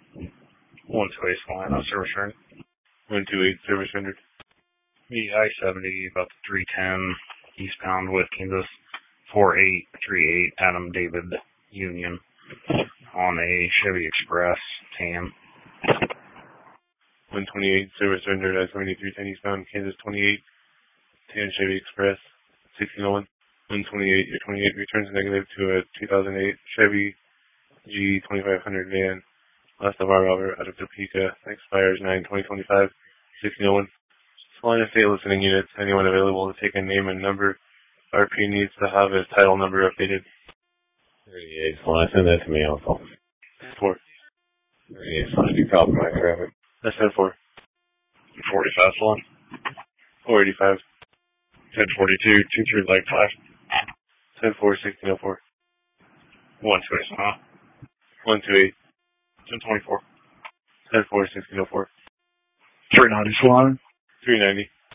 128 Salina, service rendered. 128, service rendered. The I-70, about 310, eastbound with Kansas 4838 Adam David Union on a Chevy Express tan. 128, service rendered at 7310 eastbound, Kansas 28, tan Chevy Express, 1601. 128, your 28 returns negative to a 2008 Chevy G2500 van, last of our Robert out of Topeka, expires 9/2025, 1601. Salina State listening units, anyone available to take a name and number. RP needs to have his title number updated. 38, Salina, send that to me also. 4. 38, Salina, do compromise traffic. That's 10-4. 45 Salina. 485. 1042, 23 leg 5. 10-4, 1604. 128 Salina. 128. 1024. 10-4, 1604. 390 Salina. 390.